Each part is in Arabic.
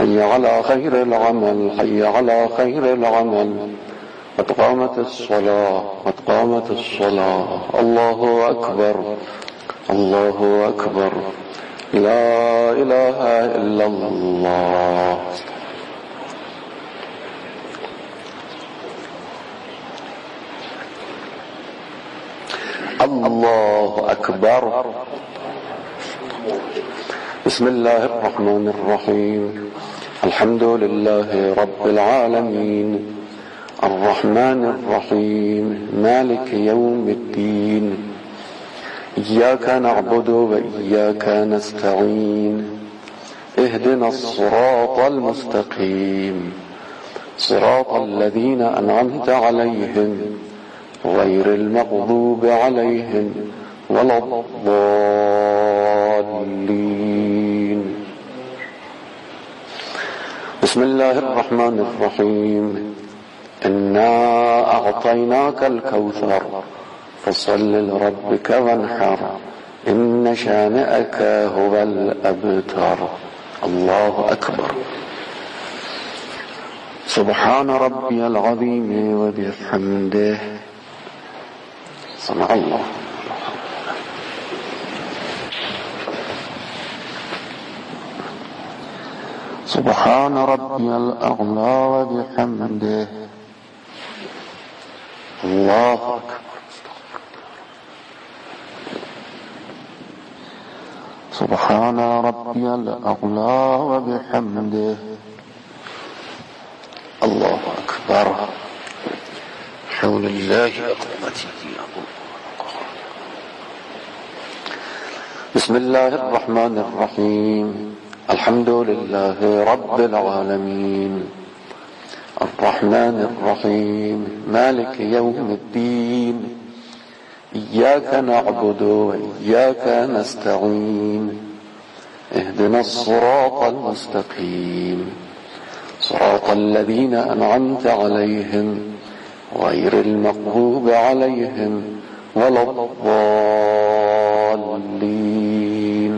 حي على خير العمل، حي على خير العمل، قد قامت الصلاة، قد قامت الصلاة. الله أكبر، الله أكبر، لا إله إلا الله. الله أكبر. بسم الله الرحمن الرحيم. الحمد لله رب العالمين، الرحمن الرحيم، مالك يوم الدين، إياك نعبد وإياك نستعين، اهدنا الصراط المستقيم، صراط الذين أنعمت عليهم غير المغضوب عليهم ولا الضالين. بسم الله الرحمن الرحيم. إنا أعطيناك الكوثر فصل لربك وانحر، إن شانئك هو الأبتر. الله أكبر. سبحان ربي العظيم وبحمده. سمع الله. سبحان ربي الأعلى وبحمده. الله أكبر. سبحان ربي الأعلى وبحمده. الله أكبر. حول الله قوته. بسم الله الرحمن الرحيم. الحمد لله رب العالمين، الرحمن الرحيم، مالك يوم الدين، إياك نعبد وإياك نستعين، اهدنا الصراط المستقيم، صراط الذين أنعمت عليهم غير المغضوب عليهم ولا الضالين.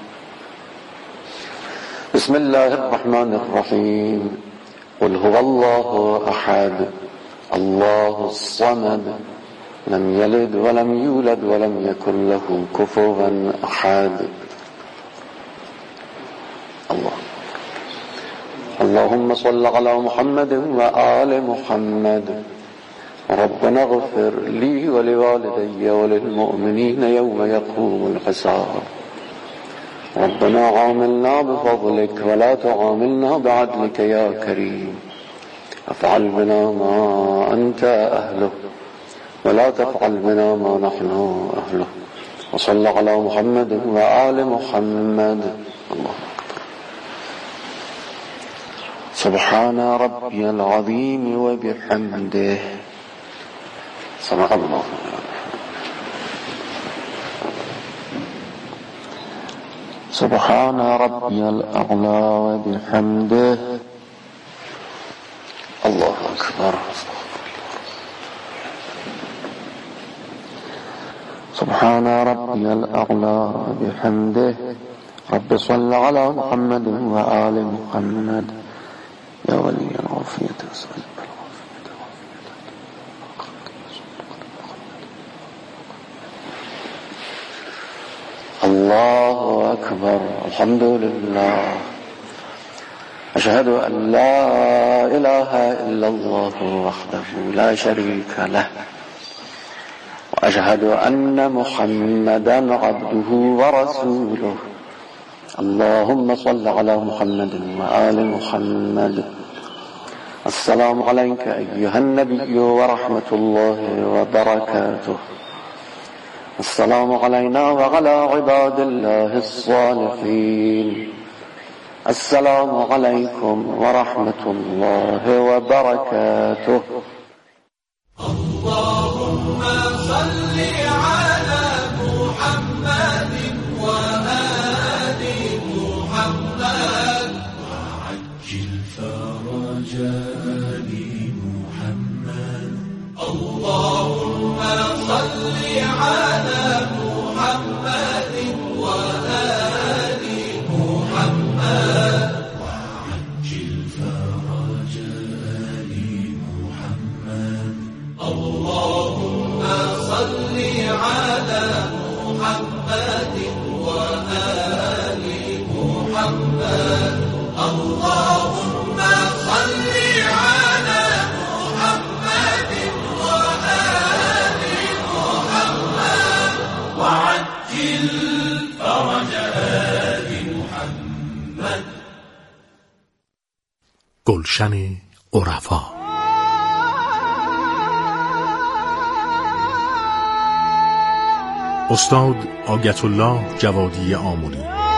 بسم الله الرحمن الرحيم. قل هو الله أحد، الله الصمد، لم يلد ولم يولد ولم يكن له كفوا أحد. الله. اللهم صل على محمد وآل محمد. ربنا اغفر لي ولوالدي وللمؤمنين يوم يقوم الحساب. ربنا عاملنا بفضلك ولا تعاملنا بعدلك يا كريم. افعل بنا ما أنت أهله ولا تفعل بنا ما نحن أهله. وصل على محمد وآل محمد. الله أكبر. سبحان ربي العظيم وبحمده. سمع الله. سبحان ربي الأعلى وبحمده. الله أكبر. سبحان ربي الأعلى وبحمده. رب صل على محمد وآل محمد. يا ولي العافية أسألك الله أكبر. الحمد لله. أشهد أن لا إله إلا الله وحده لا شريك له، وأشهد أن محمدا عبده ورسوله. اللهم صل على محمد وآل محمد. السلام عليك أيها النبي ورحمة الله وبركاته. السلام علينا وعلى عباد الله الصالحين. السلام عليكم ورحمة الله وبركاته. اللهم صل على محمد وآل محمد، وعجل فرجاء محمد. اللهم صل على محمد وآل محمد، وعجل محمد اللهم صل على محمد وآل محمد وعجل فرج آل محمد. گلشن عرفا. استاد آیت الله جوادی آملی.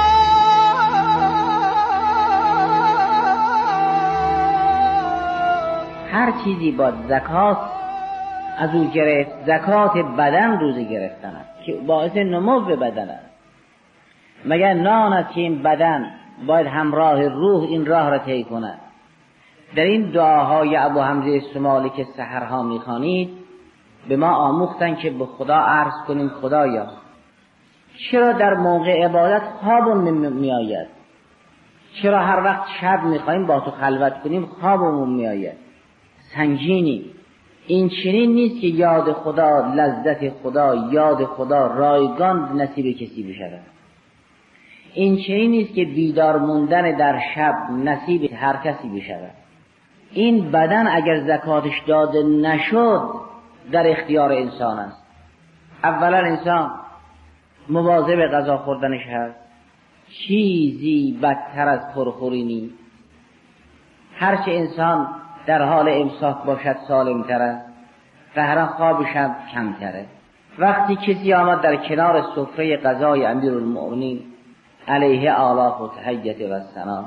هر چیزی با زکات از او گرفت، زکات بدن روزه گرفتن است که باعث نمو بدن است. مگر نان است که این بدن باید همراه روح این راه را طی کند. در این دعاهای ابو حمزه سمالی که سحرها میخوانید به ما آموختن که به خدا عرض کنیم خدایا چرا در موقع عبادت خوابمون میآید، چرا هر وقت شب میخوایم با تو خلوت کنیم خوابمون میآید. سنگینی این چنین نیست که یاد خدا، لذت خدا، یاد خدا رایگان نصیب کسی بشود. این چنین نیست که بیدار موندن در شب نصیب هر کسی بشود. این بدن اگر زکاتش داده نشد در اختیار انسان است. اولا انسان مواظب غذا خوردنش هست. چیزی بدتر از پرخوری نیست. هرچه انسان در حال امساک باشد سالم‌تر است، قهرا خوابش هم کمتره. وقتی کسی آمد در کنار سفره غذای امیرالمؤمنین علیه آلاف و تحیت و ثنا،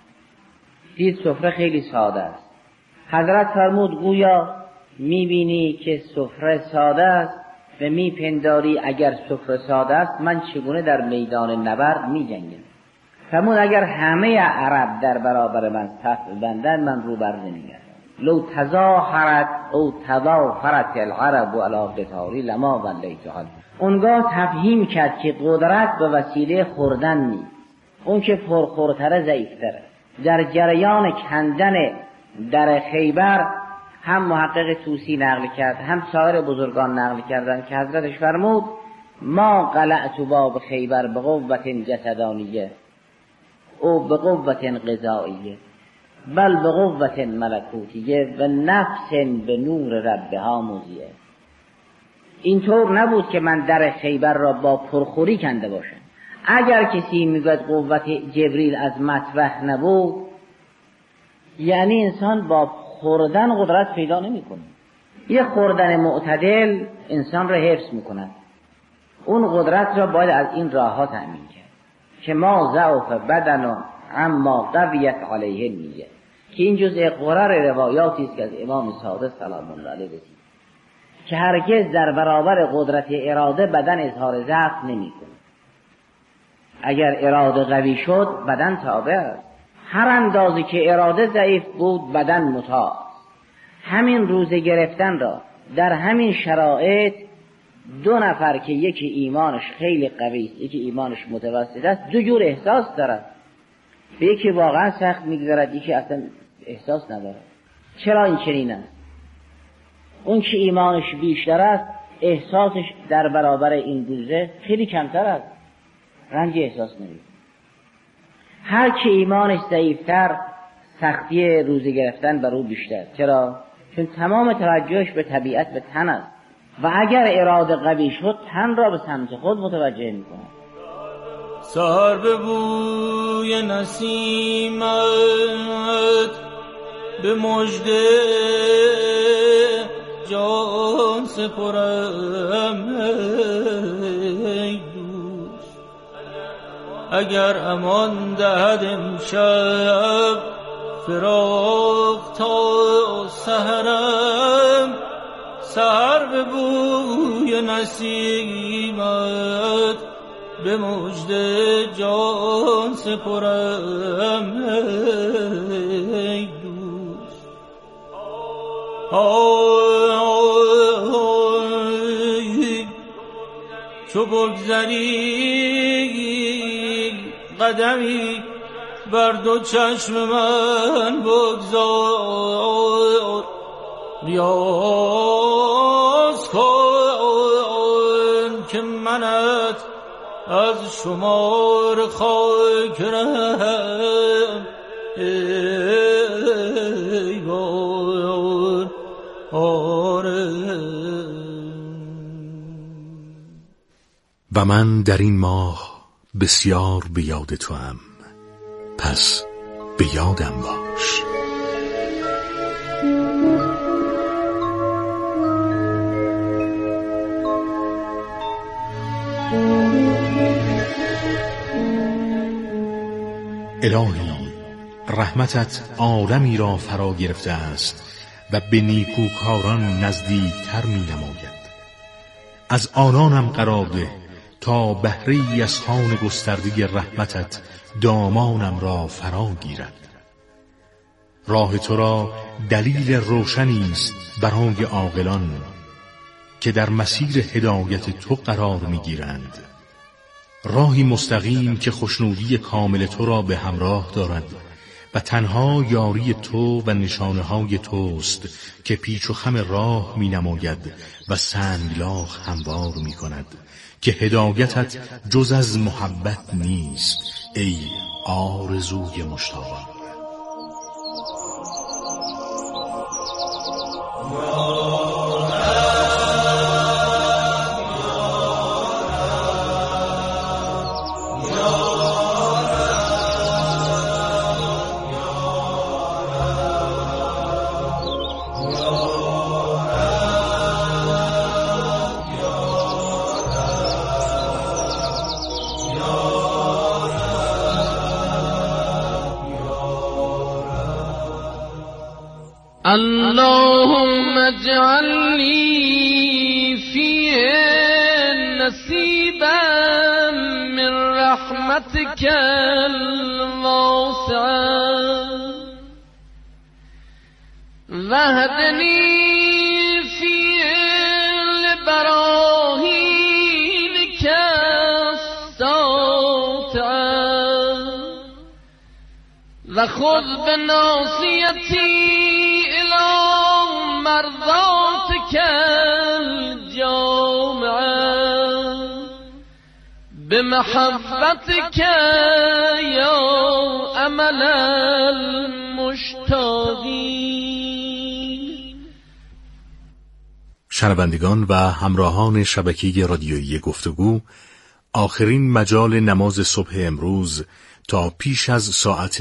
دید سفره خیلی ساده است. حضرت فرمود گویا میبینی که سفره ساده است و میپنداری اگر سفره ساده است من چگونه در میدان نبرد میجنگم. فرمود اگر همه عرب در برابر من صف بندن من رو بر نمیگردم. لو تظاهرت او تظافرت العرب علی قتالی لما ولیتها. اونگاه تفهیم کرد که قدرت به وسیله خوردن نیست، اون که پرخورتره ضعیفتره. در جریان کندن در خیبر هم محقق طوسی نقل کرد هم سایر بزرگان نقل کردند که حضرتش فرمود ما قلعت باب خیبر به قوت جسدانیه او به قوت غذائیه بل به قوت ملکوتیه و نفس به نور ربها موزیه. اینطور نبود که من در خیبر را با پرخوری کنده باشم. اگر کسی میگوید قوت جبریل از مطرح نبود، یعنی انسان با خوردن قدرت پیدا نمی‌کنه. یه خوردن معتدل انسان را حفظ می‌کند. اون قدرت را باید از این راه‌ها تأمین کرد که ما ضعف بدن اما قویت علیه نیه، که این جزء قرار روایاتی است که از امام صادق سلام الله علیه رسید که هرگز در برابر قدرت اراده بدن اظهار ضعف نمی‌کند. اگر اراده قوی شد بدن تابع است. هر اندازه که اراده ضعیف بود بدن مطاع. همین روزه گرفتن را در همین شرایط دو نفر که یکی ایمانش خیلی قوی است یکی ایمانش متوسط است دو جور احساس دارد. به یکی واقعا سخت میگذرد یکی اصلا احساس ندارد. چرا این چنین است؟ اون که ایمانش بیشتر است احساسش در برابر این روزه خیلی کمتر است، رنج احساس نمی‌کنه. هر که ایمانش ضعیفتر سختی روزه گرفتن بر او بیشتر. چرا؟ چون تمام توجهش به طبیعت به تن است و اگر اراده قوی شد تن را به سمت خود متوجه می‌کند. سحر به بوی نسیمت به مژده جان سپرم ای دوست، اگر امان دهد امشب فراق تا سحرم، سحر به بوی نسیمت به مژده جان سپرم ای دوست. چو بگذری قدمی بر دو چشم من بگذار، ریاض کن که منت از شمار خاک رم ای بار و من در این ماه بسیار به یاد توام، پس به یادم باش. الهی، رحمتت عالمی را فرا گرفته است و به نیکوکاران نزدیکتر می نماید. از آنانم قرار ده تا بهره‌ای از خوان گسترده رحمتت دامانم را فرا گیرد. راه تو را دلیل روشنی است برای عاقلان که در مسیر هدایت تو قرار می گیرند. راهی مستقیم که خوشنودی کامل تو را به همراه دارد و تنها یاری تو و نشانه های توست که پیچ و خم راه می نماید و سنگلاخ هموار می کند که هدایتت جز از محبت نیست ای آرزوی مشتاقان. اللهم اجعل لي فيه نصيبا من رحمتك الواسعة واهدني فيه لبراهينك الساطعة وخذ بناصيتي مرضاتك الجامعة بمحبتك يا أمل المشتاقين. شنوندگان و همراهان شبکه رادیویی گفتگو، آخرین مجال نماز صبح امروز تا پیش از ساعت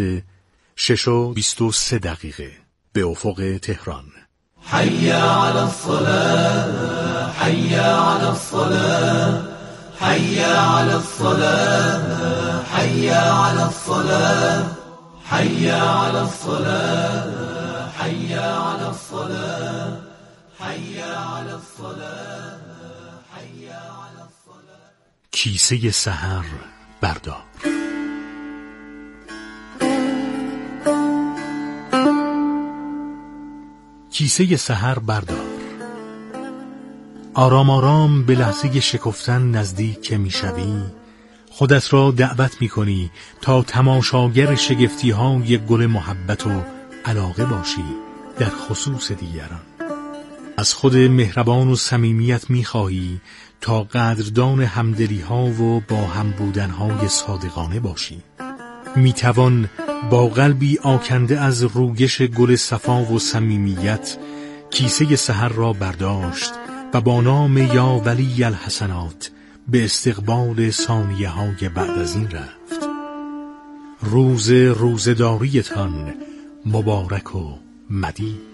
6:23 به افق تهران. حي على الصلاة حي على الصلاة حي على الصلاة حي على الصلاة حي على الصلاة حي على الصلاة حي على الصلاة حي على الصلاة. کیسه سحر بردار. کیسه سحر بردار. آرام آرام به لحظه شکفتن نزدیک که میشوی، خودت را دعوت میکنی تا تماشاگر شگفتی های گل محبت و علاقه باشی در خصوص دیگران. از خود مهربان و صمیمیت میخواهی تا قدردان همدلی ها و با هم بودن های صادقانه باشی. میتوان با قلبی آکنده از رویش گل صفا و صمیمیت کیسه سحر را برداشت و با نام یا ولی الحسنات به استقبال ثانیه های بعد از این رفت. روزداریتان مبارک و مدید.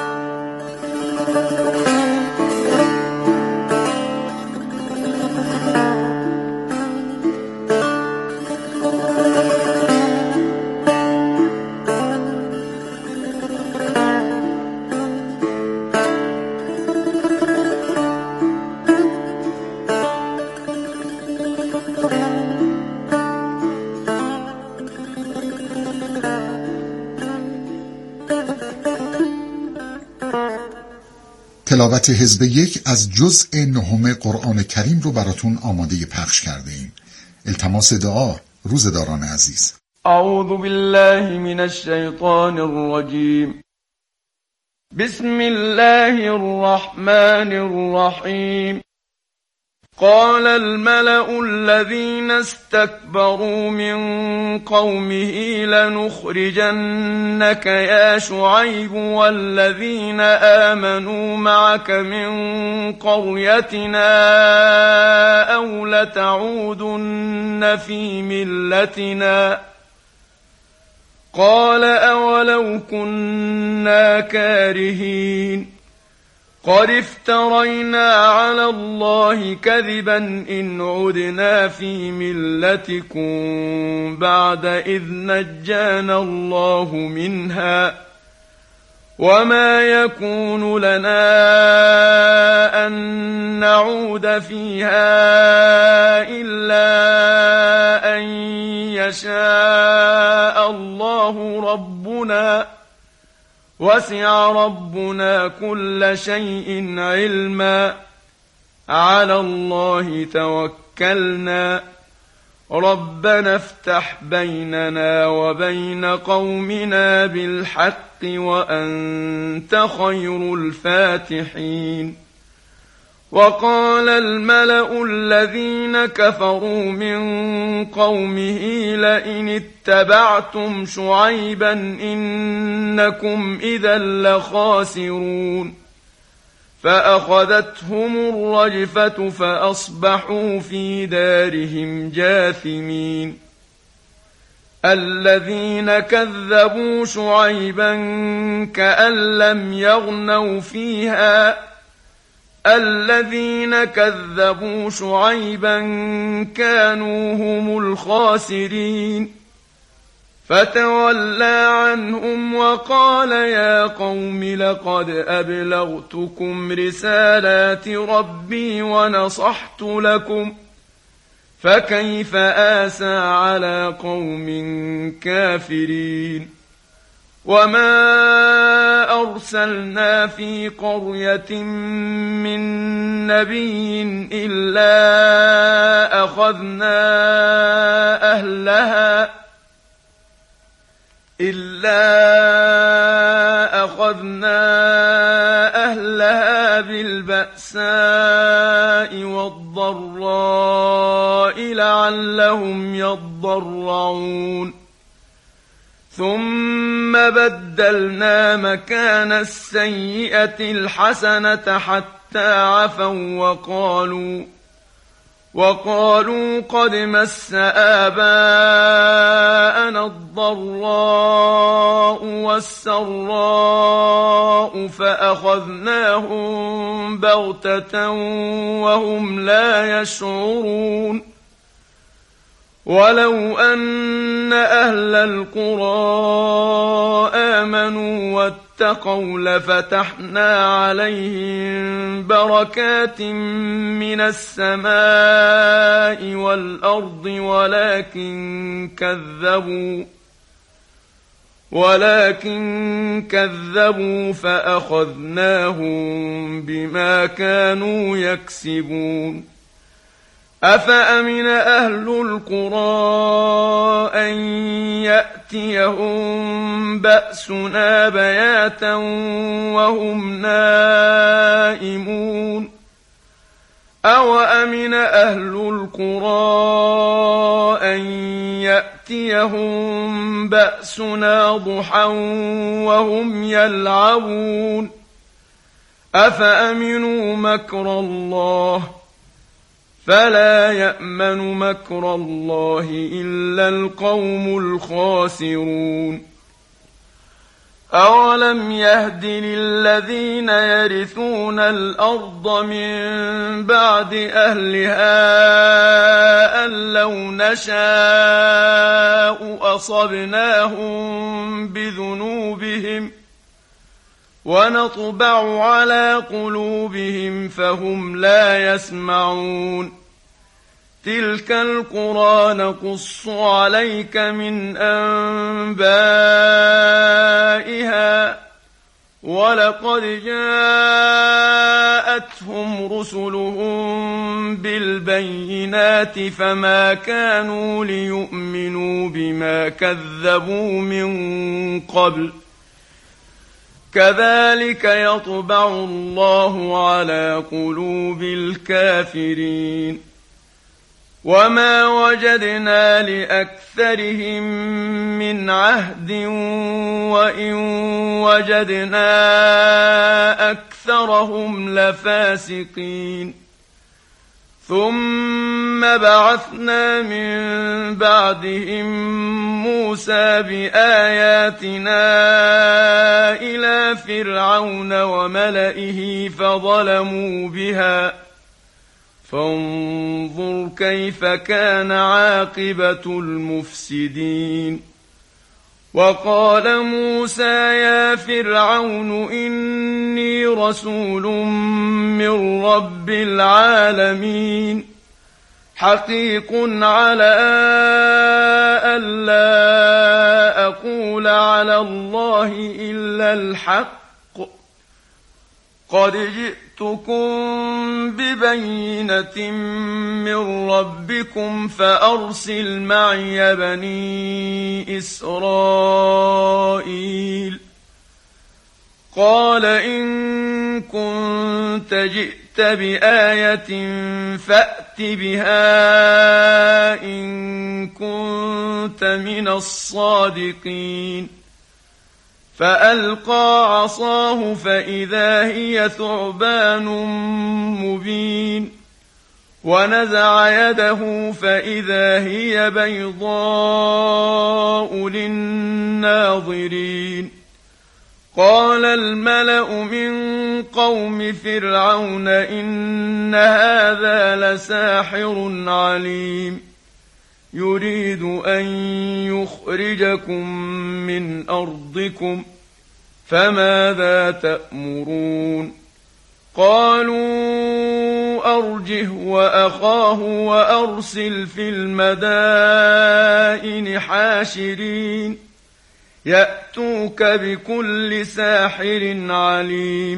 تلاوت حزب 1 از جزء 9 قرآن کریم رو براتون آماده پخش کرده ایم. التماس دعا روزداران عزیز. اعوذ بالله من الشیطان الرجیم. بسم الله الرحمن الرحیم. قال الملأ الذين استكبروا من قومه لنخرجنك يا شعيب والذين آمنوا معك من قريتنا أو لتعودن في ملتنا قال أولو كنا كارهين قد افترينا على الله كذبا إن عدنا في ملتكم بعد إذ نجانا الله منها وما يكون لنا أن نعود فيها إلا أن يشاء الله ربنا وسع ربنا كل شيء علما على الله توكلنا ربنا افتح بيننا وبين قومنا بالحق وأنت خير الفاتحين وقال الملأ الذين كفروا من قومه لئن اتبعتم شعيبا إنكم إذا لخاسرون فأخذتهم الرجفة فأصبحوا في دارهم جاثمين الذين كذبوا شعيبا كأن لم يغنوا فيها الذين كذبوا شعيبا كانوا هم الخاسرين فتولى عنهم وقال يا قوم لقد أبلغتكم رسالات ربي ونصحت لكم فكيف آسى على قوم كافرين وما أرسلنا في قرية من نبي إلا أخذنا أهلها بالبأساء والضراء لعلهم يضرعون ثم بدلنا مكان السيئة الحسنة حتى عفوا وقالوا قد مس آباءنا الضراء والسراء فأخذناهم بغتة وهم لا يشعرون ولو أن أهل القرى آمنوا واتقوا لفتحنا عليهم بركات من السماء والأرض ولكن كذبوا فأخذناهم بما كانوا يكسبون أفأمن أهل القرى أن يأتيهم بأسنا بياتا وهم نائمون أوأمن أهل القرى أن يأتيهم بأسنا ضحى وهم يلعبون أفأمنوا مكر الله فلا يأمن مكر الله إلا القوم الخاسرون أولم يهد للذين يرثون الأرض من بعد أهلها أن لو نشاء أصبناهم بذنوبهم ونطبع على قلوبهم فهم لا يسمعون تلك القرى نقص عليك من أنبائها ولقد جاءتهم رسلهم بالبينات فما كانوا ليؤمنوا بما كذبوا من قبل كذلك يطبع الله على قلوب الكافرين وما وجدنا لأكثرهم من عهد وإن وجدنا أكثرهم لفاسقين ثم بعثنا من بعدهم موسى بآياتنا إلى فرعون وملئه فظلموا بها فانظر كيف كان عاقبة المفسدين وقال موسى يا فرعون إني رسول من رب العالمين حقيق على ألا أقول على الله إلا الحق قد جئتكم ببينة من ربكم فأرسل معي بني إسرائيل قال إن كنت جئت بآية فأت بها إن كنت من الصادقين فألقى عصاه فإذا هي ثعبان مبين ونزع يده فإذا هي بيضاء للناظرين قال الملأ من قوم فرعون إن هذا لساحر عليم يريد أن يخرجكم من أرضكم فماذا تأمرون قالوا أرجه وأخاه وأرسل في المدائن حاشرين يأتوك بكل ساحر عليم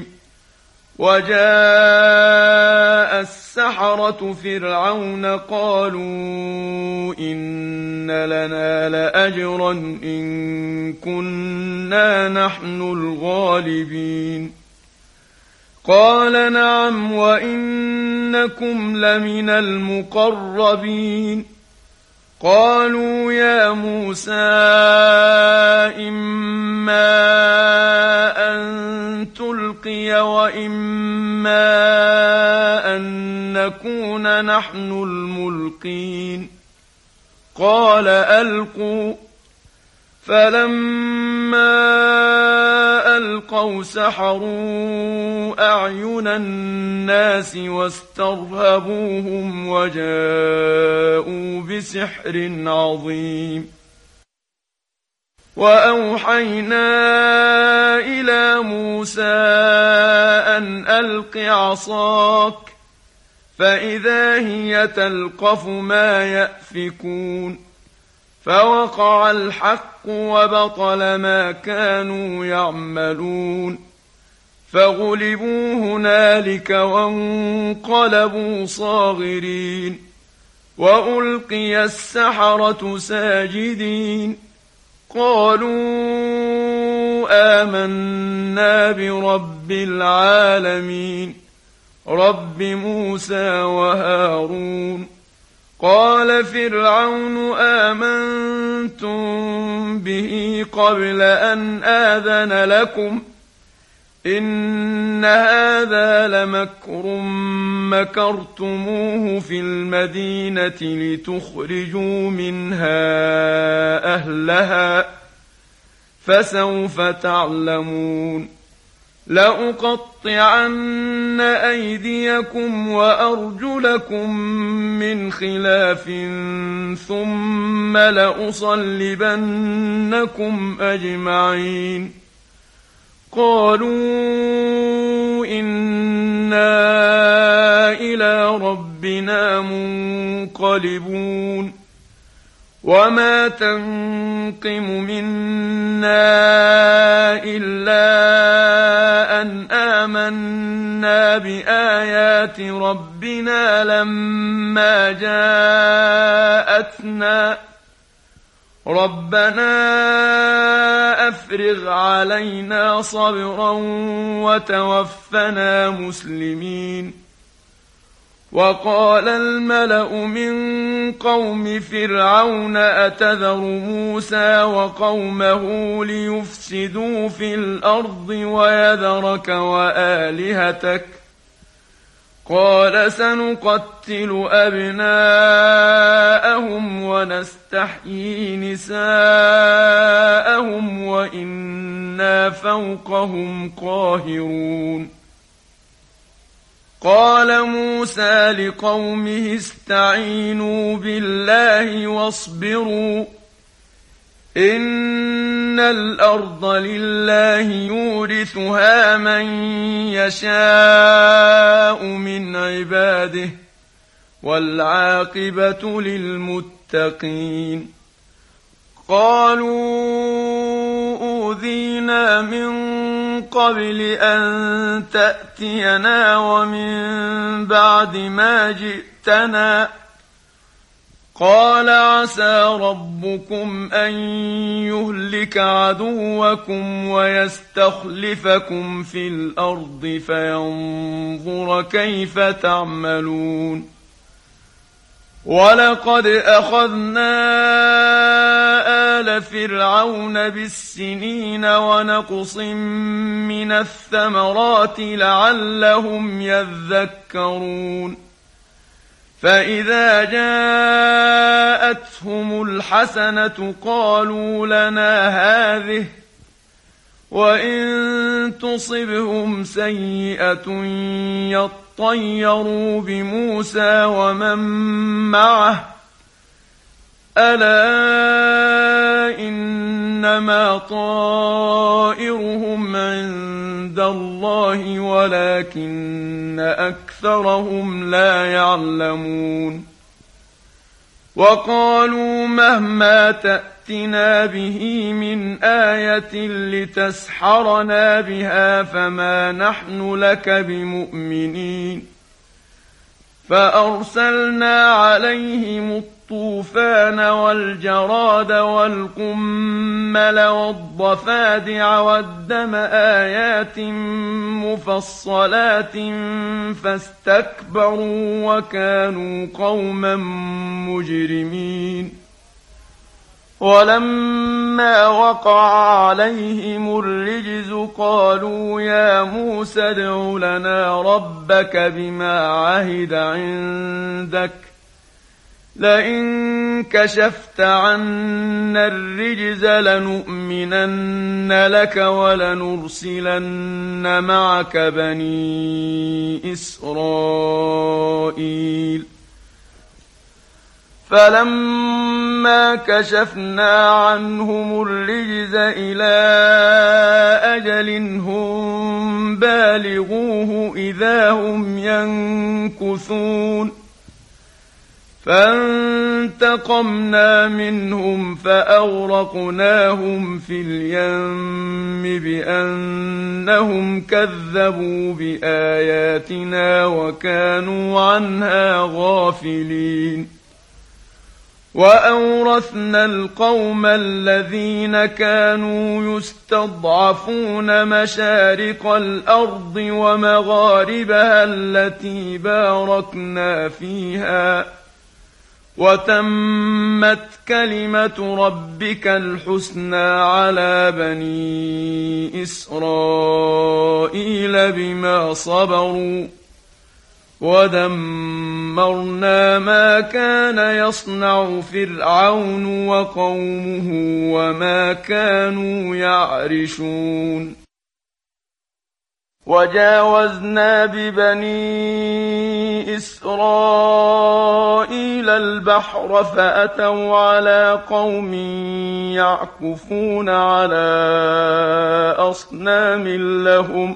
وجاء السحرة فرعون قالوا إن لنا لأجرا إن كنا نحن الغالبين قال نعم وإنكم لمن المقربين قالوا يا موسى إما أن تلقي وإما أن نكون نحن الملقين قال ألقوا فلما ألقوا سحروا أعين الناس واسترهبوهم وجاءوا بسحر عظيم وأوحينا إلى موسى أن ألق عصاك فإذا هي تلقف ما يأفكون فوقع الحق وبطل ما كانوا يعملون فغلبوا هنالك وانقلبوا صاغرين وألقي السحرة ساجدين قالوا آمنا برب العالمين رب موسى وهارون قال فرعون آمنتم به قبل أن آذن لكم إن هذا لمكر مكرتموه في المدينة لتخرجوا منها أهلها فسوف تعلمون لأقطعن أيديكم وأرجلكم من خلاف ثم لأصلبنكم أجمعين قالوا إنا إلى ربنا منقلبون وما تنقم منا إلا أن آمنا بآيات ربنا لما جاءتنا ربنا أفرغ علينا صبرا وتوفنا مسلمين. وقال الملأ من قوم فرعون أتذر موسى وقومه ليفسدوا في الأرض ويذرك وآلهتك قال سنقتل أبناءهم ونستحيي نساءهم وإنا فوقهم قاهرون. قال موسى لقومه استعينوا بالله واصبروا إن الأرض لله يورثها من يشاء من عباده والعاقبة للمتقين. قالوا أوذينا من قبل أن تأتينا ومن بعد ما جئتنا قال عسى ربكم أن يهلك عدوكم ويستخلفكم في الأرض فينظر كيف تعملون. ولقد أخذنا آل فرعون بالسنين ونقص من الثمرات لعلهم يذكرون. فإذا جاءتهم الحسنة قالوا لنا هذه وإن تصبهم سيئة يطيروا بموسى ومن معه ألا إنما طائرهم عند الله ولكن أكثرهم لا يعلمون. وقالوا مهما تأتنا به من آية لتسحرنا بها فما نحن لك بمؤمنين. فأرسلنا عليهم الطوفان والجراد والقمل والضفادع والدم آيات مفصلات فاستكبروا وكانوا قوما مجرمين. ولما وقع عليهم الرجز قالوا يا موسى ادع لنا ربك بما عهد عندك لئن كشفت عنا الرجز لنؤمنن لك ولنرسلن معك بني إسرائيل. فلما كشفنا عنهم الرجز إلى أجل هم بالغوه إذا هم ينكثون. فانتقمنا منهم فأغرقناهم في اليم بأنهم كذبوا بآياتنا وكانوا عنها غافلين. وأورثنا القوم الذين كانوا يستضعفون مشارق الأرض ومغاربها التي باركنا فيها وتمت كلمة ربك الحسنى على بني إسرائيل بما صبروا ودمرنا ما كان يصنع فرعون وقومه وما كانوا يعرشون. وجاوزنا ببني إسرائيل البحر فأتوا على قوم يعكفون على أصنام لهم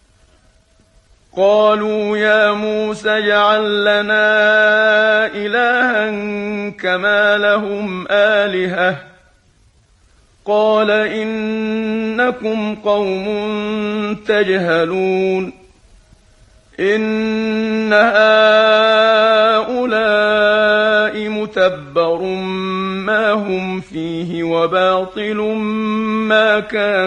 قالوا يا موسى اجعل لنا إلها كما لهم آلهة قال إنكم قوم تجهلون. إن هؤلاء متبر ما ما هم فيه وباطل ما كانوا